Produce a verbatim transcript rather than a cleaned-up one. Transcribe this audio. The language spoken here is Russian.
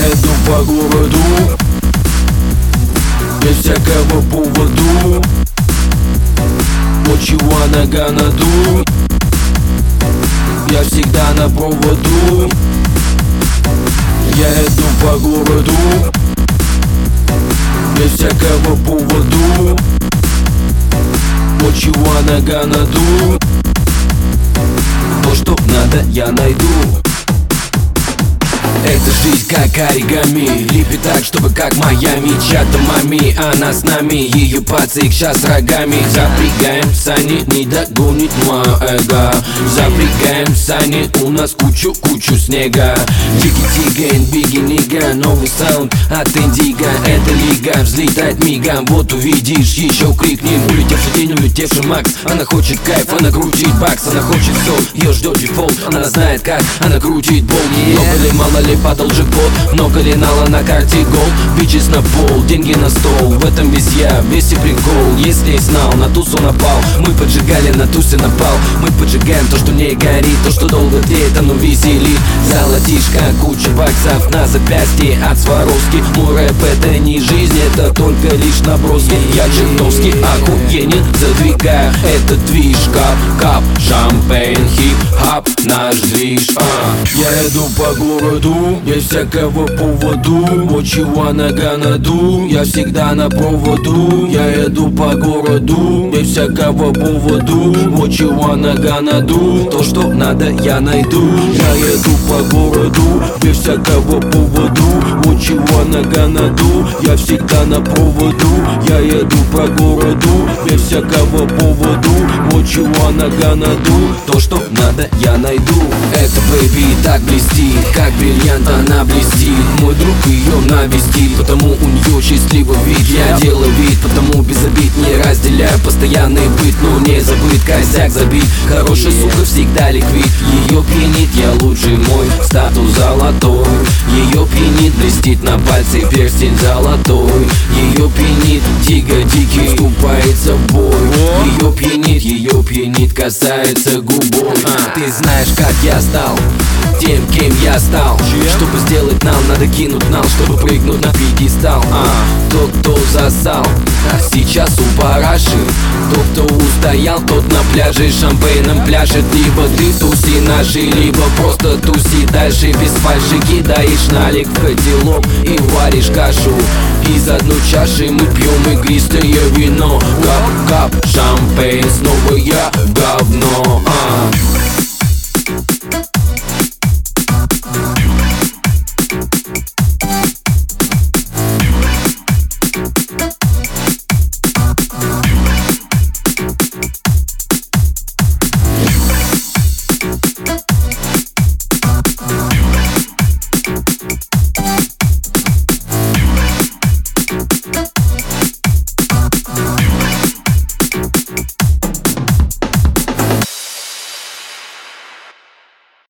иду по городу без всякого поводу. Вот чего нога наду, я всегда на проводу. Я иду по городу без всякого поводу. Вот чего нога наду, то, что надо, я найду. Эта жизнь как оригами, лепит так, чтобы как Майами. Чата мами, она с нами, ее пацик сейчас рогами. Запрягаем сани, не догонит мое эго. Запрягаем сани, у нас кучу-кучу снега. Дикий-тиген, биги-нига, новый саунд от Индиго. Эта лига взлетает мигом, вот увидишь, еще крикнем. Улетевший день, улетевший Макс. Она хочет кайф, она крутит бакс. Она хочет все, ее ждет дефолт. Она знает как, она крутит болт. Много ли, мало ли падал джекпот, много ли нала на карте гол. Бичес на пол, деньги на стол, в этом весь я, весь и прикол. Если знал, на тусу напал, мы поджигали, на тусе напал. Мы поджигаем то, что не горит, то, что долго тлеет, оно веселит. Золотишко, куча баксов на запястье от Сваровски. Мой рэп это не жизнь, это только лишь наброски. Я чертовски охуенен, задвигаю этот движ. Кап, кап, шампейн, хип-хап, наш движ. а. Я иду по городу без всякого поводу. Вот чего нога наду, я всегда на проводу. Я иду по городу без всякого поводу. Вот чего нога наду, то, что надо, я найду. Я иду по городу без всякого поводу. Вот чего нога наду, я всегда на проводу. Я иду по городу без всякого поводу. Вот чего нога наду, то, что надо, я найду. Это бэйби так блестит, как бриллиант она блестит. Мой друг ее навестит, потому у нее счастливый вид. Я делаю вид, потому без обид не разделяю постоянный быт. Но не забыт, косяк забит, хорошая сука всегда ликвид. Ее пьянит, я лучший мой, статус золотой. Ее пьянит, блестит на пальце перстень золотой. Ее пьянит, тига дикий вступается в бой. Ее пьянит, ее пьянит, касается губой. а, Ты знаешь, как я стал тем, кем я стал. Чтобы сделать нам, надо кинуть нал, чтобы прыгнуть на пьедестал. а, Тот, кто засал, сейчас у параши. Тот, кто устоял, тот на пляже шампейном пляшет. Либо ты туси наши, либо просто туси дальше. Без фальши кидаешь налик в котелок и варишь кашу. Из одной чаши мы пьем игристое вино. Кап-кап, шампейн, снова я говно. а.